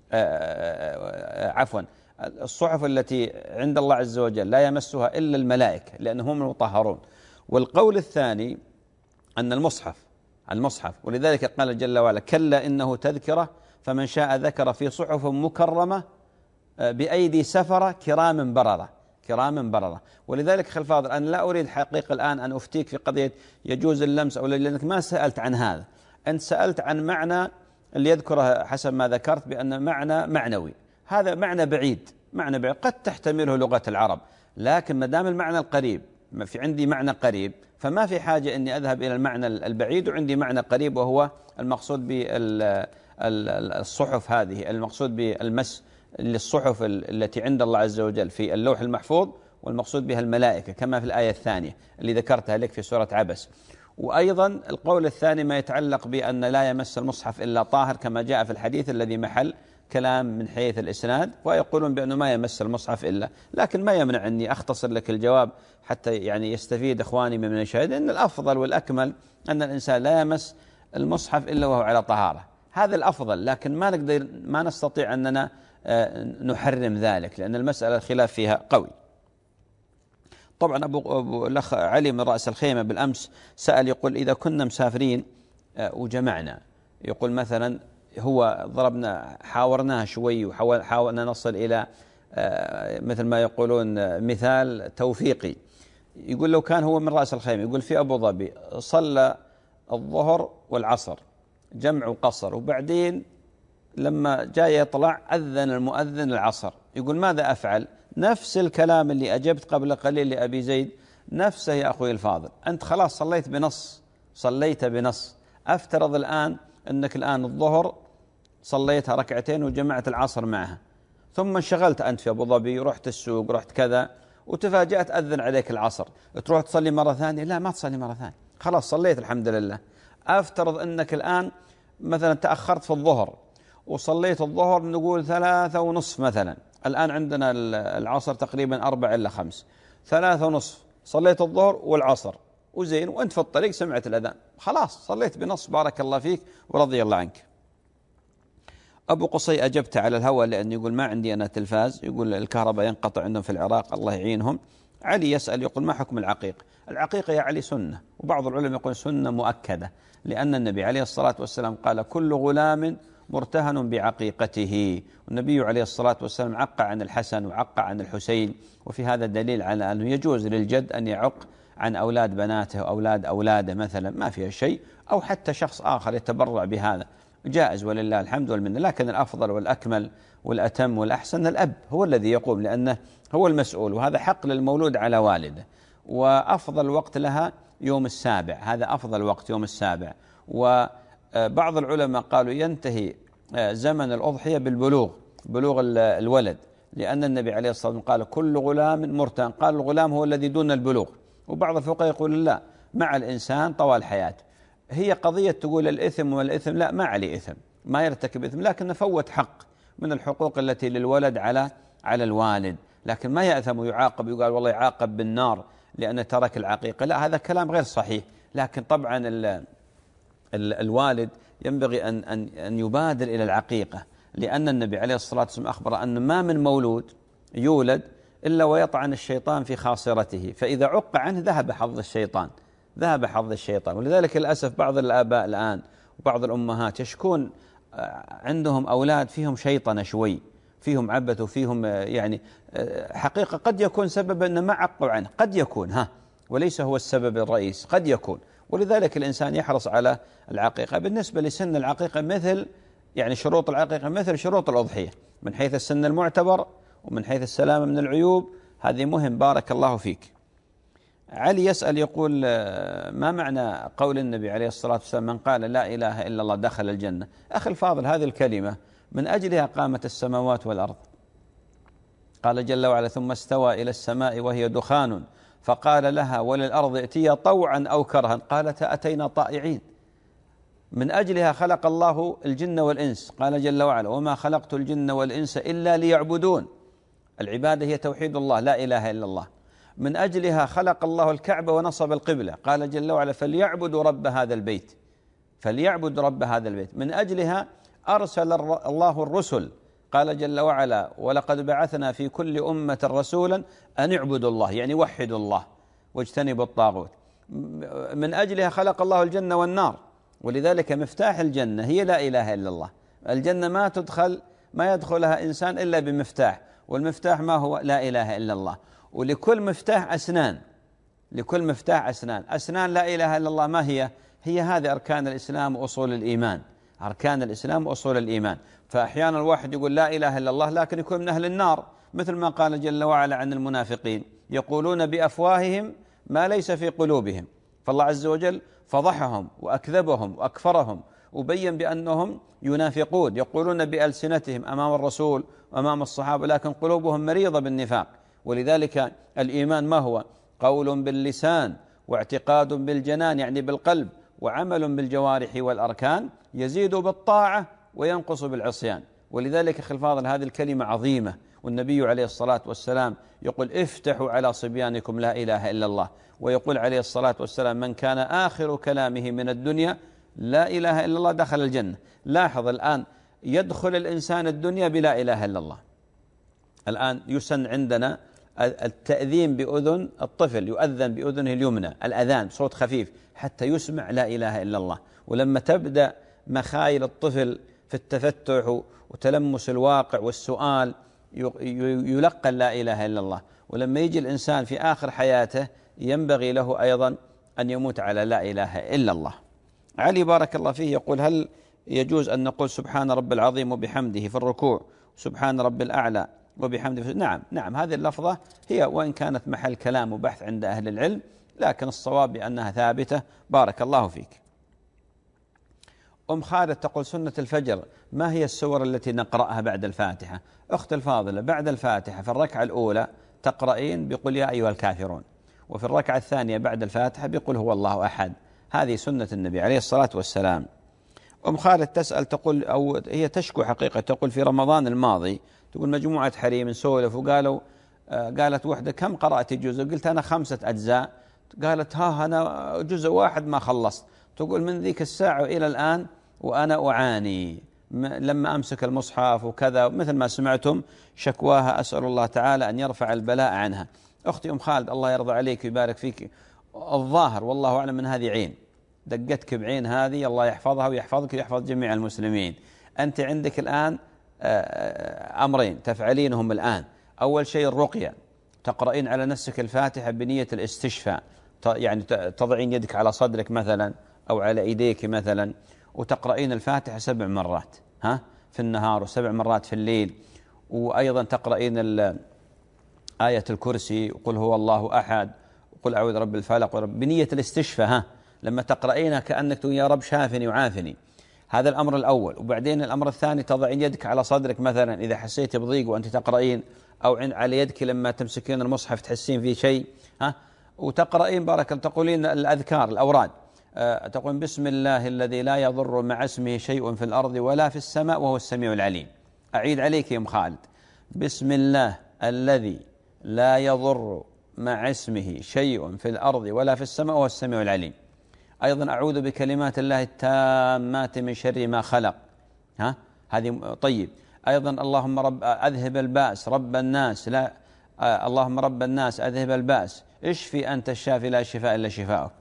عفوا الصحف التي عند الله عز وجل لا يمسها إلا الملائكة لأنهم المطهرون. والقول الثاني أن المصحف المصحف ولذلك قال جل وعلا كلا إنه تذكرة فمن شاء ذكر في صحف مكرمة بأيدي سفرة كرام بررة، كرام بررة. ولذلك خل فاضل أنا لا أريد حقيقة الآن أن أفتيك في قضية يجوز اللمس أو لا، لأنك ما سألت عن هذا، أنت سألت عن معنى اللي يذكره حسب ما ذكرت بأن معنى معنوي، هذا معنى بعيد، معنى بعيد قد تحتمله لغة العرب، لكن ما دام المعنى القريب ما في عندي معنى قريب فما في حاجة أني أذهب إلى المعنى البعيد، وعندي معنى قريب وهو المقصود بالصحف هذه، المقصود بالمس للصحف التي عند الله عز وجل في اللوح المحفوظ، والمقصود بها الملائكة كما في الآية الثانية اللي ذكرتها لك في سورة عبس. وأيضا القول الثاني ما يتعلق بأن لا يمس المصحف إلا طاهر كما جاء في الحديث الذي محل كلام من حيث الإسناد، ويقولون بأنه ما يمس المصحف إلا، لكن ما يمنع أني أختصر لك الجواب حتى يعني يستفيد إخواني من يشاهد أن الأفضل والأكمل أن الإنسان لا يمس المصحف إلا وهو على طهارة، هذا الأفضل، لكن ما نقدر ما نستطيع أننا نحرم ذلك لأن المسألة الخلاف فيها قوي. طبعا أبو, أبو الأخ علي من رأس الخيمة بالأمس سأل يقول إذا كنا مسافرين وجمعنا، يقول مثلا هو ضربنا حاورناه شوي وحاولنا نصل إلى مثل ما يقولون مثال توفيقي، يقول لو كان هو من رأس الخيمة يقول في أبو ظبي صلى الظهر والعصر جمع وقصر، وبعدين لما جاء يطلع أذن المؤذن العصر، يقول ماذا أفعل؟ نفس الكلام اللي أجبت قبل قليل لأبي زيد نفسه يا أخوي الفاضل، أنت خلاص صليت بنص، صليت بنص. أفترض الآن أنك الآن الظهر صليتها ركعتين وجمعت العصر معها، ثم انشغلت أنت في أبو ظبي، رحت السوق، رحت كذا، وتفاجأت أذن عليك العصر، تروح تصلي مرة ثانية؟ لا، ما تصلي مرة ثانية، خلاص صليت الحمد لله. أفترض أنك الآن مثلا تأخرت في الظهر وصليت الظهر نقول ثلاثة ونصف مثلا، الآن عندنا العصر تقريبا أربع إلا خمس، ثلاثة ونصف صليت الظهر والعصر وزين، وأنت في الطريق سمعت الأذان، خلاص صليت بنص، بارك الله فيك ورضي الله عنك. أبو قصي أجبت على الهوى لأن يقول ما عندي أنا تلفاز، يقول الكهرباء ينقطع عندهم في العراق الله يعينهم. علي يسأل يقول ما حكم العقيق؟ العقيقة يا علي سنة، وبعض العلماء يقول سنة مؤكدة، لأن النبي عليه الصلاة والسلام قال كل غلام مرتهن بعقيقته، والنبي عليه الصلاة والسلام عق عن الحسن وعق عن الحسين، وفي هذا دليل على أنه يجوز للجد أن يعق عن أولاد بناته وأولاد أولاده مثلا، ما فيها شيء، أو حتى شخص آخر يتبرع بهذا جائز ولله الحمد والمنة. لكن الأفضل والأكمل والأتم والأحسن الأب هو الذي يقوم، لأنه هو المسؤول، وهذا حق للمولود على والده، وأفضل وقت لها يوم السابع، هذا أفضل وقت يوم السابع. وبعض العلماء قالوا ينتهي زمن الأضحية بالبلوغ، بلوغ الولد، لأن النبي عليه الصلاة والسلام قال كل غلام مرتهن، قال الغلام هو الذي دون البلوغ. وبعض الفقهاء يقول لا، مع الإنسان طوال حياته. هي قضية تقول الإثم والإثم، لا، ما عليه إثم، ما يرتكب إثم، لكن نفوت حق من الحقوق التي للولد على على الوالد، لكن ما يأثم ويعاقب، يقال والله يعاقب بالنار لأنه ترك العقيقة، لا، هذا كلام غير صحيح. لكن طبعا ال ال الوالد ينبغي أن أن أن يبادر إلى العقيقة، لأن النبي عليه الصلاة والسلام أخبر أن ما من مولود يولد إلا ويطعن الشيطان في خاصرته، فإذا عق عنه ذهب حظ الشيطان، ذهب حظ الشيطان. ولذلك للأسف بعض الآباء الآن وبعض الأمهات يشكون عندهم أولاد فيهم شيطنة شوي، فيهم عبث وفيهم يعني حقيقة قد يكون سبب أن ما عقوا عنه، قد يكون ها وليس هو السبب الرئيس، قد يكون. ولذلك الإنسان يحرص على العقيقة. بالنسبة لسن العقيقة مثل يعني شروط العقيقة مثل شروط الأضحية من حيث السن المعتبر ومن حيث السلامة من العيوب، هذه مهم. بارك الله فيك. علي يسأل يقول ما معنى قول النبي عليه الصلاة والسلام من قال لا إله إلا الله دخل الجنة؟ أخي الفاضل، هذه الكلمة من أجلها قامت السماوات والأرض. قال جل وعلا ثم استوى إلى السماء وهي دخان فقال لها وللأرض ائتيا طوعا أو كرها قالتا أتينا طائعين. من أجلها خلق الله الجن والإنس، قال جل وعلا وما خلقت الجن والإنس إلا ليعبدون. العبادة هي توحيد الله، لا إله إلا الله. من أجلها خلق الله الكعبة ونصب القبلة، قال جل وعلا فليعبدوا رب هذا البيت، فليعبد رب هذا البيت. من أجلها أرسل الله الرسل، قال جل وعلا ولقد بعثنا في كل أمة رسولا أن اعبدوا الله، يعني وحدوا الله واجتنبوا الطاغوت. من أجلها خلق الله الجنة والنار، ولذلك مفتاح الجنة هي لا إله إلا الله. الجنة ما تدخل ما يدخلها إنسان إلا بمفتاح، والمفتاح ما هو؟ لا إله إلا الله. ولكل مفتاح أسنان، لكل مفتاح أسنان. أسنان لا إله إلا الله ما هي؟ هي هذه أركان الإسلام وأصول الإيمان، أركان الإسلام وأصول الإيمان. فأحيانا الواحد يقول لا إله إلا الله لكن يكون من أهل النار، مثل ما قال جل وعلا عن المنافقين يقولون بأفواههم ما ليس في قلوبهم. فالله عز وجل فضحهم وأكذبهم وأكفرهم وبين بأنهم ينافقون، يقولون بألسنتهم أمام الرسول وأمام الصحابة لكن قلوبهم مريضة بالنفاق. ولذلك الإيمان ما هو؟ قول باللسان واعتقاد بالجنان يعني بالقلب وعمل بالجوارح والأركان، يزيد بالطاعة وينقص بالعصيان. ولذلك أخي الفاضل هذه الكلمة عظيمة، والنبي عليه الصلاة والسلام يقول افتحوا على صبيانكم لا إله إلا الله، ويقول عليه الصلاة والسلام من كان آخر كلامه من الدنيا لا إله إلا الله دخل الجنة. لاحظ الآن يدخل الإنسان الدنيا بلا إله إلا الله. الآن يسن عندنا التأذين بأذن الطفل، يؤذن بأذنه اليمنى، الأذان بصوت خفيف حتى يسمع لا إله إلا الله. ولما تبدأ مخايل الطفل في التفتح وتلمس الواقع والسؤال يلقن لا إله إلا الله. ولما يجي الإنسان في آخر حياته ينبغي له أيضا أن يموت على لا إله إلا الله. علي بارك الله فيه يقول هل يجوز أن نقول سبحان رب العظيم وبحمده في الركوع سبحان رب الأعلى وبحمده في... نعم نعم هذه اللفظة هي وإن كانت محل كلام وبحث عند أهل العلم لكن الصواب بأنها ثابتة. بارك الله فيك. أم خالد تقول سنة الفجر ما هي السور التي نقرأها بعد الفاتحة؟ أخت الفاضلة بعد الفاتحة في الركعة الأولى تقرأين بقل يا أيها الكافرون، وفي الركعة الثانية بعد الفاتحة بقل هو الله أحد. هذه سنة النبي عليه الصلاة والسلام. أم خالد تسأل تقول أو هي تشكو حقيقة تقول في رمضان الماضي تقول مجموعة حريم نسولف وقالوا آه قالت وحدة كم قرأت جزء؟ قلت أنا خمسة أجزاء. قالت ها أنا جزء واحد ما خلصت. تقول من ذيك الساعة إلى الآن وأنا أعاني لما أمسك المصحف وكذا، مثل ما سمعتم شكواها، أسأل الله تعالى أن يرفع البلاء عنها. أختي أم خالد الله يرضى عليك ويبارك فيك، الظاهر والله أعلم من هذه عين دقتك بعين هذه، الله يحفظها ويحفظك ويحفظ جميع المسلمين. أنت عندك الآن أمرين تفعلينهم الآن. أول شيء الرقية، تقرأين على نفسك الفاتحة بنية الاستشفاء، يعني تضعين يدك على صدرك مثلا أو على إيديك مثلا وتقرأين الفاتحة سبع مرات ها في النهار وسبع مرات في الليل. وأيضا تقرأين آية الكرسي وقل هو الله أحد وقل أعوذ رب الفلق ورب بنية الاستشفاء. ها لما تقرأينها كأنك تقول يا رب شافني وعافني. هذا الأمر الأول. وبعدين الأمر الثاني تضعين يدك على صدرك مثلا إذا حسيت بضيق وأنت تقرأين، أو على يدك لما تمسكين المصحف تحسين فيه شيء ها وتقرأين بارك الله تقولين الأذكار الأوراد. أه تقول بسم الله الذي لا يضر مع اسمه شيء في الأرض ولا في السماء وهو السميع العليم. أعيد عليك يا أم خالد بسم الله الذي لا يضر مع اسمه شيء في الأرض ولا في السماء وهو السميع العليم. أيضا أعوذ بكلمات الله التامات من شر ما خلق. ها هذه طيب. أيضا اللهم رب أذهب البأس رب الناس لا آه اللهم رب الناس أذهب البأس اشفي أنت الشافي لا شفاء إلا شفاءك.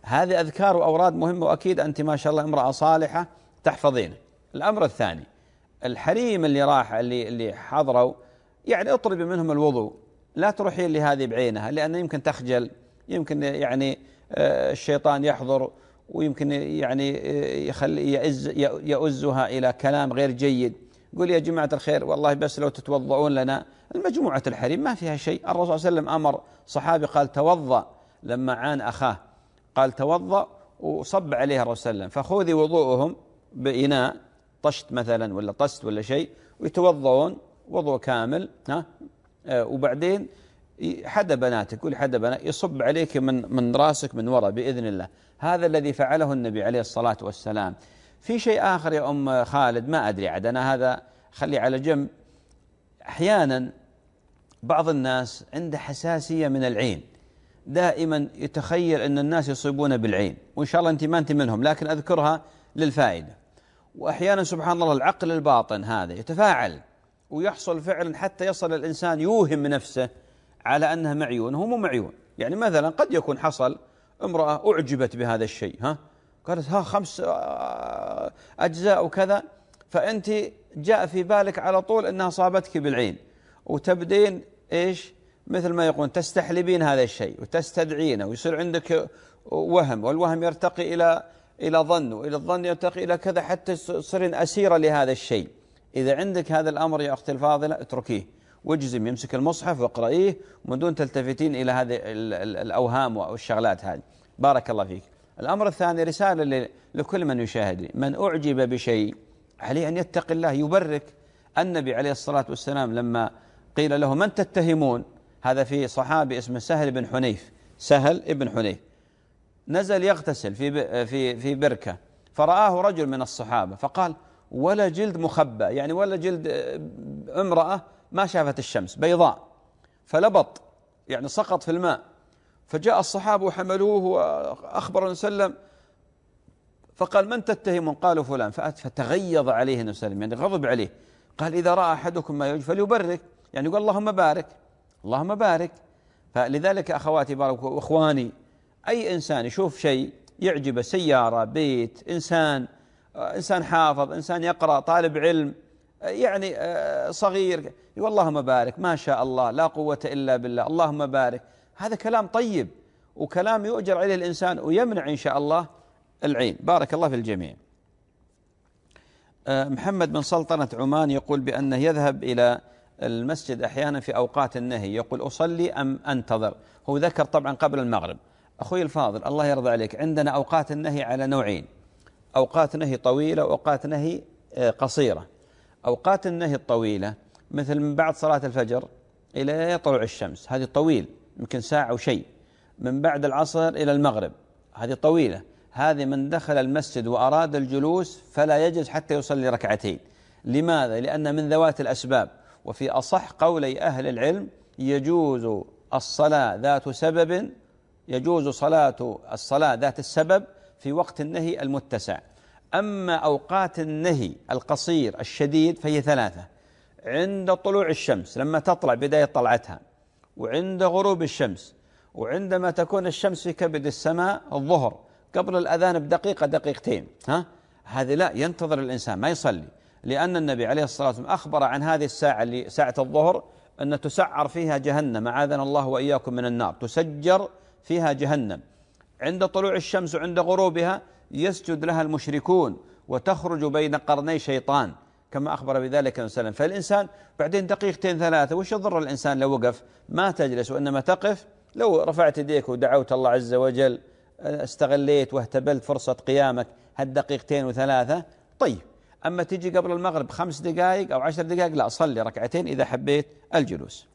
هذه أذكار وأوراد مهمة، وأكيد أنت ما شاء الله امرأة صالحة تحفظين. الأمر الثاني، الحريم اللي راح اللي اللي حضروا يعني اطلبي منهم الوضوء، لا تروحين لهذه بعينها، لأن يمكن تخجل، يمكن يعني الشيطان يحضر، ويمكن يعني يخلي يأز يؤزها إلى كلام غير جيد. قول يا جماعة الخير والله بس لو تتوضؤون لنا. المجموعة الحريم ما فيها شيء. الرسول صلى الله عليه وسلم أمر صحابي قال توضأ لما عان أخاه، قال توضأ وصب عليها الرسول صلى الله عليه وسلم، فخذي وضوءهم بإناء طشت مثلا ولا طست ولا شيء، ويتوضؤون وضوء كامل. ها آه وبعدين حدا بناتك، قولي حدا بنات يصب عليك من من راسك من وراء بإذن الله. هذا الذي فعله النبي عليه الصلاة والسلام. في شيء آخر يا أم خالد ما أدري عاد، أنا هذا خلي على جنب. أحيانا بعض الناس عنده حساسية من العين، دائما يتخيل أن الناس يصيبون بالعين، وإن شاء الله أنت ما أنت منهم، لكن أذكرها للفائدة. وأحيانا سبحان الله العقل الباطن هذا يتفاعل ويحصل فعلا حتى يصل الإنسان يوهم نفسه على أنها معيون، هو مو معيون. يعني مثلا قد يكون حصل امرأة أعجبت بهذا الشيء، ها قالت ها خمس أجزاء وكذا، فأنت جاء في بالك على طول أنها صابتك بالعين، وتبدين إيش مثل ما يقول تستحلبين هذا الشيء وتستدعينه، ويصير عندك وهم، والوهم يرتقي إلى إلى ظن، وإلى الظن يرتقي إلى كذا، حتى تصيرين أسيرة لهذا الشيء. إذا عندك هذا الأمر يا أختي الفاضلة اتركيه واجزم، يمسك المصحف واقرأيه ومن دون تلتفتين إلى هذه الأوهام والشغلات هذه. بارك الله فيك. الأمر الثاني رسالة لكل من يشاهد، من أعجب بشيء عليه أن يتقي الله، يبرك. النبي عليه الصلاة والسلام لما قيل له من تتهمون، هذا في صحابي اسمه سهل بن حنيف، سهل ابن حنيف نزل يغتسل في في في بركة، فرآه رجل من الصحابة فقال ولا جلد مخبى، يعني ولا جلد امرأة ما شافت الشمس بيضاء، فلبط يعني سقط في الماء. فجاء الصحابة وحملوه وأخبر النبي صلى الله عليه وسلم، فقال من تتهمون؟ قالوا فلان. فتغيظ عليه النبي صلى الله عليه وسلم، يعني غضب عليه، قال إذا رأى أحدكم ما يوجد فليبرك، يعني يقول اللهم بارك اللهم بارك. فلذلك أخواتي بارك وإخواني، أي إنسان يشوف شيء يعجبه، سيارة، بيت، إنسان إنسان حافظ، إنسان يقرأ، طالب علم، يعني صغير، يقول اللهم بارك، ما شاء الله، لا قوة إلا بالله، اللهم بارك. هذا كلام طيب وكلام يؤجر عليه الإنسان ويمنع إن شاء الله العين. بارك الله في الجميع. محمد من سلطنة عمان يقول بأنه يذهب إلى المسجد أحيانا في أوقات النهي، يقول أصلي أم أنتظر؟ هو ذكر طبعا قبل المغرب. أخوي الفاضل الله يرضى عليك، عندنا أوقات النهي على نوعين، أوقات نهي طويلة وأوقات نهي قصيرة. أوقات النهي الطويلة مثل من بعد صلاة الفجر إلى طلوع الشمس، هذه طويل يمكن ساعة وشيء. من بعد العصر إلى المغرب هذه طويلة، هذه من دخل المسجد وأراد الجلوس فلا يجلس حتى يصلي ركعتين. لماذا؟ لأن من ذوات الأسباب. وفي أصح قولي أهل العلم يجوز الصلاة ذات سبب، يجوز صلاة الصلاة ذات السبب في وقت النهي المتسع. أما أوقات النهي القصير الشديد فهي ثلاثة: عند طلوع الشمس لما تطلع بداية طلعتها، وعند غروب الشمس، وعندما تكون الشمس في كبد السماء الظهر قبل الأذان بدقيقة دقيقتين. ها هذه لا ينتظر الإنسان ما يصلي، لأن النبي عليه الصلاة والسلام أخبر عن هذه الساعة اللي ساعة الظهر أن تسعر فيها جهنم، أعاذنا الله وإياكم من النار، تسجر فيها جهنم. عند طلوع الشمس وعند غروبها يسجد لها المشركون وتخرج بين قرني شيطان كما أخبر بذلك النبي صلى الله عليه وسلم. فالإنسان بعدين دقيقتين ثلاثة وش يضر الإنسان لو وقف؟ ما تجلس، وإنما تقف. لو رفعت يديك ودعوت الله عز وجل استغليت واهتبلت فرصة قيامك هالدقيقتين وثلاثة طيب. أما تيجي قبل المغرب خمس دقائق أو عشر دقائق لا، صلي ركعتين إذا حبيت الجلوس.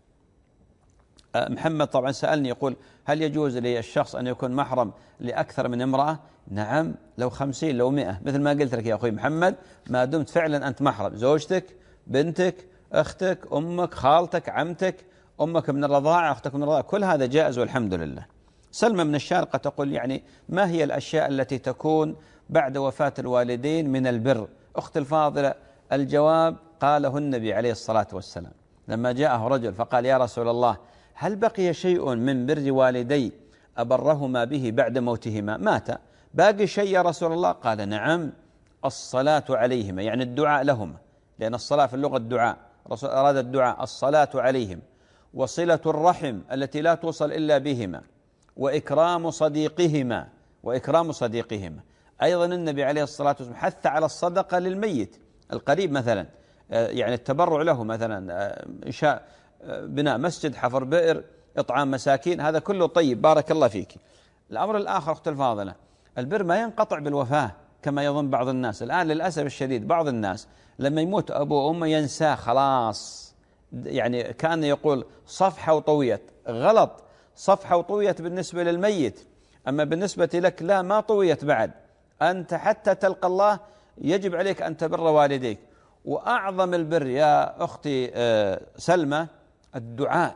محمد طبعا سألني يقول هل يجوز للشخص أن يكون محرم لأكثر من امرأة؟ نعم، لو خمسين لو مئة، مثل ما قلت لك يا أخوي محمد، ما دمت فعلا أنت محرم، زوجتك، بنتك، أختك، أمك، خالتك، عمتك، أمك من الرضاعة، أختك من الرضاعة، كل هذا جائز والحمد لله. سلمى من الشارقة تقول يعني ما هي الأشياء التي تكون بعد وفاة الوالدين من البر؟ أخت الفاضلة الجواب قاله النبي عليه الصلاة والسلام لما جاءه رجل فقال يا رسول الله هل بقي شيء من بر والدي أبرهما به بعد موتهما مات، باقي شيء يا رسول الله؟ قال نعم، الصلاة عليهما، يعني الدعاء لهما، لأن الصلاة في اللغة الدعاء، الرسول أراد الدعاء، الصلاة عليهم، وصلة الرحم التي لا توصل إلا بهما، وإكرام صديقهما وإكرام صديقهما. أيضا النبي عليه الصلاة والسلام حث على الصدقة للميت القريب، مثلا يعني التبرع له، مثلا إنشاء بناء مسجد، حفر بئر، إطعام مساكين، هذا كله طيب، بارك الله فيك. الأمر الآخر أخت الفاضلة، البر ما ينقطع بالوفاة كما يظن بعض الناس الآن. للأسف الشديد بعض الناس لما يموت أبوه وأمه ينساه خلاص، يعني كان يقول صفحة وطويت. غلط، صفحة وطويت بالنسبة للميت، أما بالنسبة لك لا، ما طويت بعد. أنت حتى تلقى الله يجب عليك أن تبر والديك. وأعظم البر يا أختي سلمى الدعاء.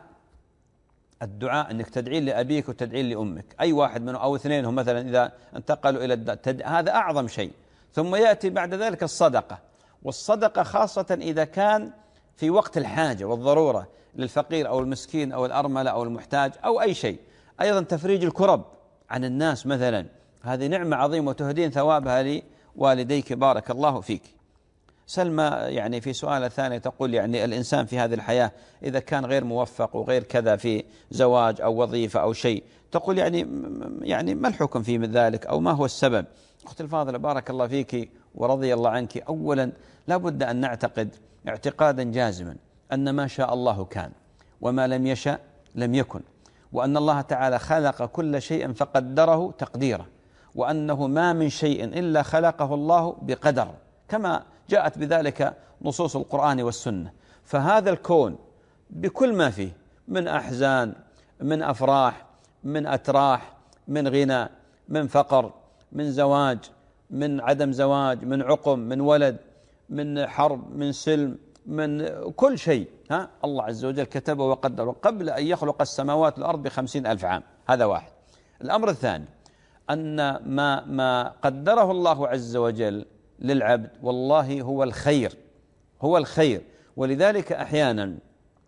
الدعاء أنك تدعين لأبيك وتدعين لأمك، أي واحد منهم أو اثنينهم مثلا إذا انتقلوا إلى الد... هذا أعظم شيء. ثم يأتي بعد ذلك الصدقة، والصدقة خاصة إذا كان في وقت الحاجة والضرورة للفقير أو المسكين أو الأرملة أو المحتاج أو أي شيء. أيضا تفريج الكرب عن الناس مثلا، هذه نعمة عظيمة وتهدين ثوابها لوالديك بارك الله فيك. سلمى يعني في سؤال الثاني تقول يعني الإنسان في هذه الحياة إذا كان غير موفق وغير كذا في زواج أو وظيفة أو شيء، تقول يعني يعني ما الحكم في ذلك أو ما هو السبب؟ أختي الفاضلة بارك الله فيك ورضي الله عنك، أولا لا بد أن نعتقد اعتقادا جازما أن ما شاء الله كان وما لم يشأ لم يكن، وأن الله تعالى خلق كل شيء فقدره تقديره، وأنه ما من شيء إلا خلقه الله بقدر كما جاءت بذلك نصوص القرآن والسنة. فهذا الكون بكل ما فيه من أحزان، من أفراح، من أتراح، من غنى، من فقر، من زواج، من عدم زواج، من عقم، من ولد، من حرب، من سلم، من كل شيء، ها الله عز وجل كتبه وقدره قبل أن يخلق السماوات والأرض بخمسين ألف عام. هذا واحد. الأمر الثاني أن ما, ما قدره الله عز وجل للعبد والله هو الخير، هو الخير. ولذلك أحيانا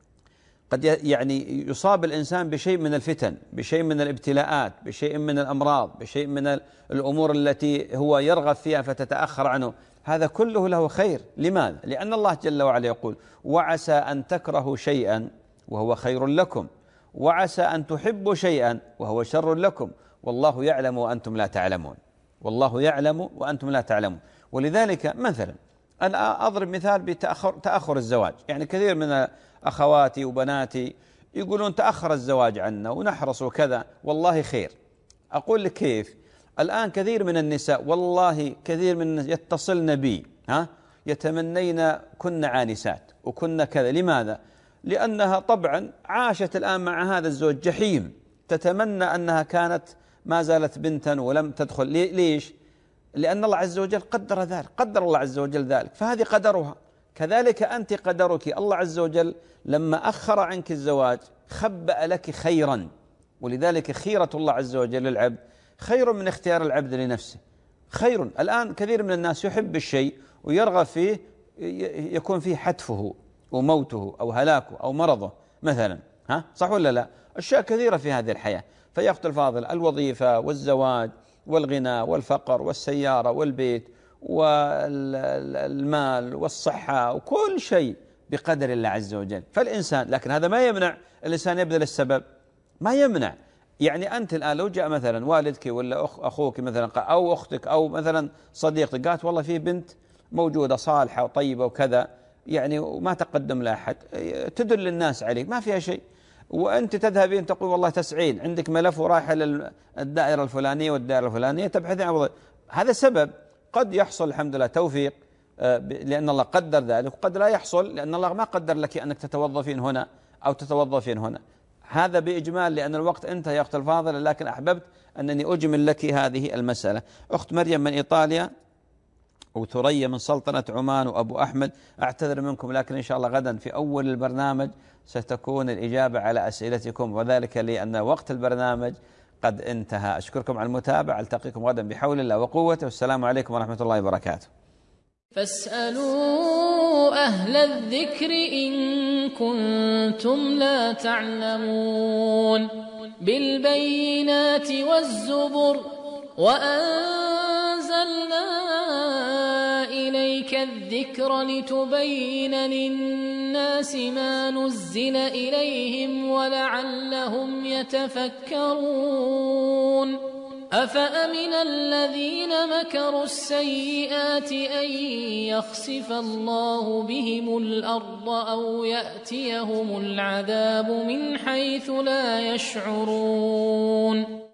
قد يعني يصاب الإنسان بشيء من الفتن، بشيء من الابتلاءات، بشيء من الأمراض، بشيء من الأمور التي هو يرغب فيها فتتأخر عنه. هذا كله له خير. لماذا؟ لأن الله جل وعلا يقول وعسى أن تكرهوا شيئا وهو خير لكم، وعسى أن تحبوا شيئا وهو شر لكم، والله يعلم وأنتم لا تعلمون، والله يعلم وأنتم لا تعلمون. ولذلك مثلا أنا أضرب مثال بتأخر تأخر الزواج. يعني كثير من أخواتي وبناتي يقولون تأخر الزواج عنا ونحرص وكذا، والله خير. أقول لك كيف؟ الآن كثير من النساء والله كثير من يتصلن بي ها يتمنين كن عانسات وكن كذا. لماذا؟ لأنها طبعا عاشت الآن مع هذا الزوج جحيم، تتمنى أنها كانت ما زالت بنتا ولم تدخل. ليش؟ لأن الله عز وجل قدر ذلك، قدر الله عز وجل ذلك، فهذه قدرها. كذلك أنت قدرك، الله عز وجل لما أخر عنك الزواج خبأ لك خيرا. ولذلك خيرة الله عز وجل للعبد خير من اختيار العبد لنفسه، خير. الآن كثير من الناس يحب الشيء ويرغب فيه يكون فيه حتفه وموته أو هلاكه أو مرضه مثلا، ها صح ولا لا؟ أشياء كثيرة في هذه الحياة. فيا أخت الفاضل الوظيفة والزواج والغنى والفقر والسيارة والبيت والمال والصحة وكل شيء بقدر الله عز وجل. فالإنسان، لكن هذا ما يمنع الإنسان يبذل السبب، ما يمنع. يعني أنت الآن لو جاء مثلا والدك ولا أخوك مثلا أو أختك أو مثلا صديقتك قالت والله في بنت موجودة صالحة وطيبة وكذا، يعني وما تقدم لها أحد، تدل الناس عليك ما فيها شيء، وأنت تذهبين تقول والله تسعين عندك ملف ورايح للدائرة الفلانية والدائرة الفلانية تبحثين عن وظيفة. هذا سبب قد يحصل الحمد لله توفيق لأن الله قدر ذلك، وقد لا يحصل لأن الله ما قدر لك أنك تتوظفين هنا أو تتوظفين هنا. هذا بإجمال لأن الوقت انتهى يا أخت الفاضلة، لكن أحببت أنني أجمل لك هذه المسألة. أخت مريم من إيطاليا وثريا من سلطنة عمان وأبو أحمد، أعتذر منكم لكن إن شاء الله غدا في أول البرنامج ستكون الإجابة على أسئلتكم، وذلك لأن وقت البرنامج قد انتهى. أشكركم على المتابعة، ألتقيكم غدا بحول الله وقوته، والسلام عليكم ورحمة الله وبركاته. فاسألوا أهل الذكر إن كنتم لا تعلمون. بالبينات والزبر وأنزلنا إليك الذكر لتبين للناس ما نزل إليهم ولعلهم يتفكرون أفأمن الذين مكروا السيئات أن يخسف الله بهم الأرض أو يأتيهم العذاب من حيث لا يشعرون